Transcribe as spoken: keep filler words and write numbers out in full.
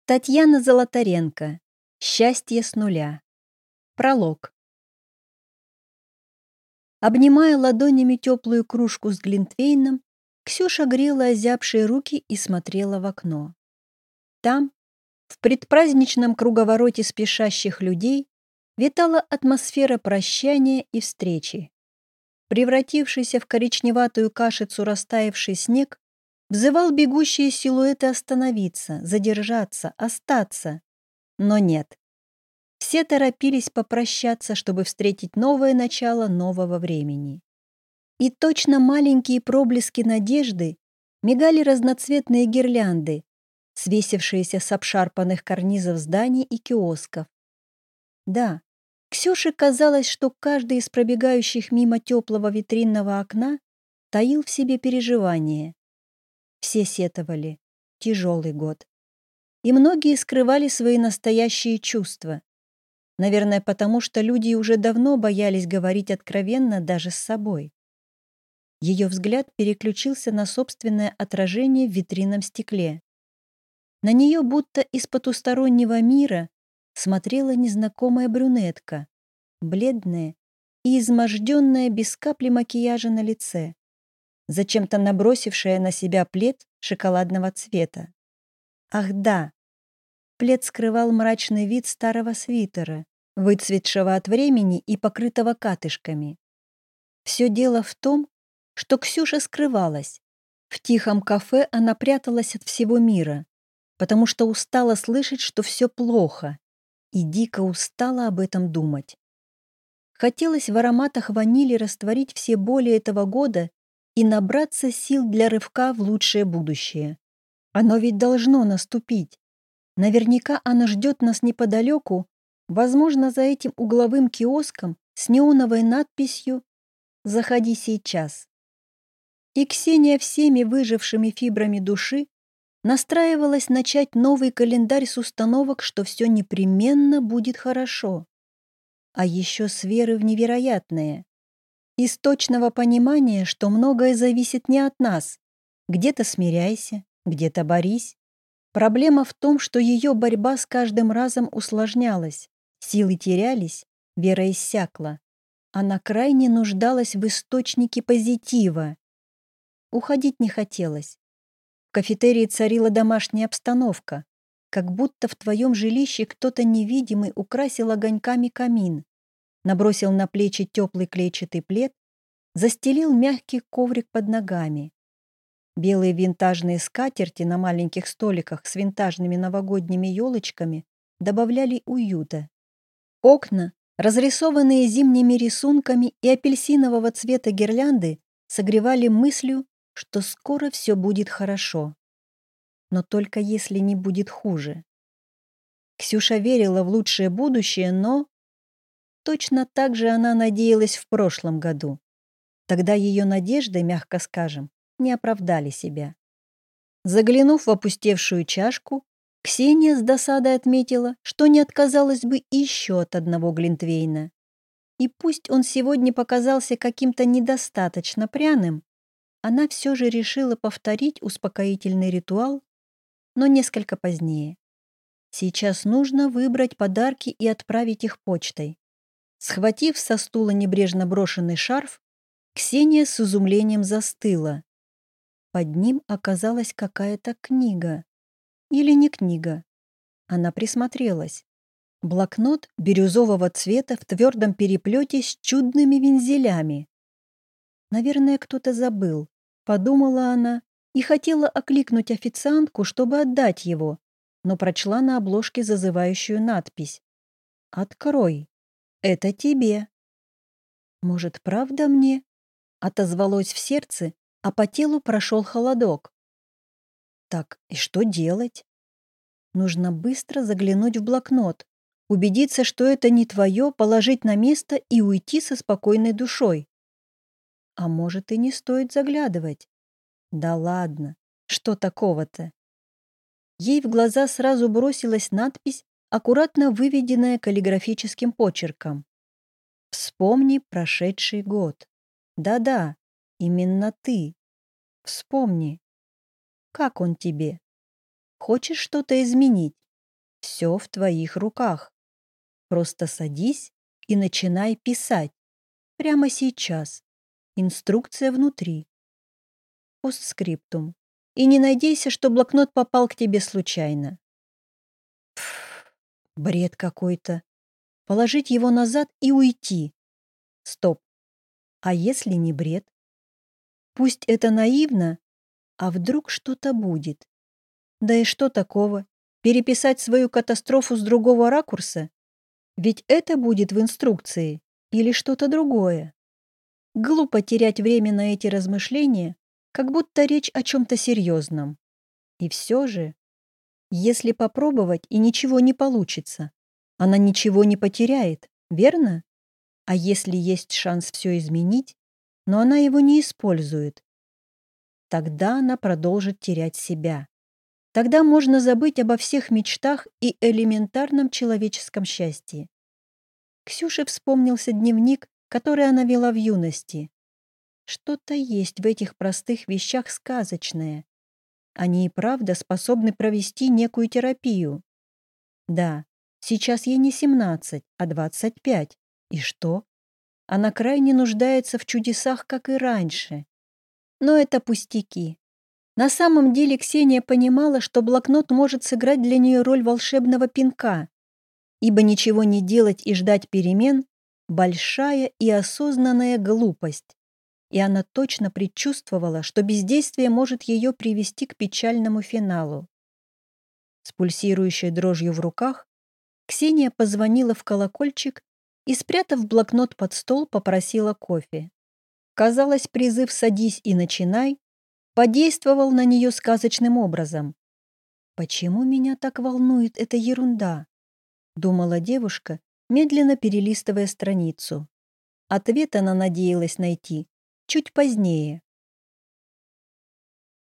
Татьяна Золотаренко. Счастье с нуля. Пролог. Обнимая ладонями теплую кружку с глинтвейном, Ксюша грела озябшие руки и смотрела в окно. Там, в предпраздничном круговороте спешащих людей, витала атмосфера прощания и встречи. Превратившийся в коричневатую кашицу растаявший снег взывал бегущие силуэты остановиться, задержаться, остаться. Но нет. Все торопились попрощаться, чтобы встретить новое начало нового времени. И точно маленькие проблески надежды мигали разноцветные гирлянды, свесившиеся с обшарпанных карнизов зданий и киосков. Да, Ксюше казалось, что каждый из пробегающих мимо теплого витринного окна таил в себе переживание. Все сетовали. Тяжелый год. И многие скрывали свои настоящие чувства. Наверное, потому что люди уже давно боялись говорить откровенно даже с собой. Ее взгляд переключился на собственное отражение в витринном стекле. На нее будто из потустороннего мира смотрела незнакомая брюнетка, бледная и изможденная без капли макияжа на лице, зачем-то набросившая на себя плед шоколадного цвета. Ах да, плед скрывал мрачный вид старого свитера, выцветшего от времени и покрытого катышками. Все дело в том, что Ксюша скрывалась. В тихом кафе она пряталась от всего мира, потому что устала слышать, что все плохо, и дико устала об этом думать. Хотелось в ароматах ванили растворить все боли этого года и набраться сил для рывка в лучшее будущее. Оно ведь должно наступить. Наверняка оно ждет нас неподалеку, возможно, за этим угловым киоском с неоновой надписью «Заходи сейчас». И Ксения всеми выжившими фибрами души настраивалась начать новый календарь с установок, что все непременно будет хорошо. А еще с веры в невероятное. Из точного понимания, что многое зависит не от нас. Где-то смиряйся, где-то борись. Проблема в том, что ее борьба с каждым разом усложнялась, силы терялись, вера иссякла. Она крайне нуждалась в источнике позитива. Уходить не хотелось. В кафетерии царила домашняя обстановка, как будто в твоем жилище кто-то невидимый украсил огоньками камин, набросил на плечи теплый клетчатый плед, застелил мягкий коврик под ногами. Белые винтажные скатерти на маленьких столиках с винтажными новогодними елочками добавляли уюта. Окна, разрисованные зимними рисунками и апельсинового цвета гирлянды, согревали мыслью, что скоро все будет хорошо. Но только если не будет хуже. Ксюша верила в лучшее будущее, но... Точно так же она надеялась в прошлом году. Тогда ее надежды, мягко скажем, не оправдали себя. Заглянув в опустевшую чашку, Ксения с досадой отметила, что не отказалась бы еще от одного глинтвейна. И пусть он сегодня показался каким-то недостаточно пряным, она все же решила повторить успокоительный ритуал, но несколько позднее. Сейчас нужно выбрать подарки и отправить их почтой. Схватив со стула небрежно брошенный шарф, Ксения с изумлением застыла. Под ним оказалась какая-то книга. Или не книга. Она присмотрелась. Блокнот бирюзового цвета в твердом переплете с чудными вензелями. Наверное, кто-то забыл, подумала она и хотела окликнуть официантку, чтобы отдать его, но прочла на обложке зазывающую надпись: «Открой, это тебе». Может, правда мне? Отозвалось в сердце, а по телу прошел холодок. Так, и что делать? Нужно быстро заглянуть в блокнот, убедиться, что это не твое, положить на место и уйти со спокойной душой. А может, и не стоит заглядывать. Да ладно, что такого-то? Ей в глаза сразу бросилась надпись, аккуратно выведенная каллиграфическим почерком. «Вспомни прошедший год». Да-да, именно ты. Вспомни. Как он тебе? Хочешь что-то изменить? Все в твоих руках. Просто садись и начинай писать. Прямо сейчас. Инструкция внутри. Постскриптум. И не надейся, что блокнот попал к тебе случайно. Пф, бред какой-то. Положить его назад и уйти. Стоп. А если не бред? Пусть это наивно, а вдруг что-то будет? Да и что такого? Переписать свою катастрофу с другого ракурса? Ведь это будет в инструкции или что-то другое. Глупо терять время на эти размышления, как будто речь о чем-то серьезном. И все же, если попробовать и ничего не получится, она ничего не потеряет, верно? А если есть шанс все изменить, но она его не использует, тогда она продолжит терять себя. Тогда можно забыть обо всех мечтах и элементарном человеческом счастье. Ксюше вспомнился дневник, который она вела в юности. Что-то есть в этих простых вещах сказочное. Они и правда способны провести некую терапию. Да, сейчас ей не семнадцать, а двадцать пять. И что? Она крайне нуждается в чудесах, как и раньше. Но это пустяки. На самом деле Ксения понимала, что блокнот может сыграть для нее роль волшебного пинка, ибо ничего не делать и ждать перемен — большая и осознанная глупость. И она точно предчувствовала, что бездействие может ее привести к печальному финалу. С пульсирующей дрожью в руках Ксения позвонила в колокольчик и, спрятав блокнот под стол, попросила кофе. Казалось, призыв «садись и начинай» подействовал на нее сказочным образом. «Почему меня так волнует эта ерунда?» — думала девушка, медленно перелистывая страницу. Ответ она надеялась найти чуть позднее,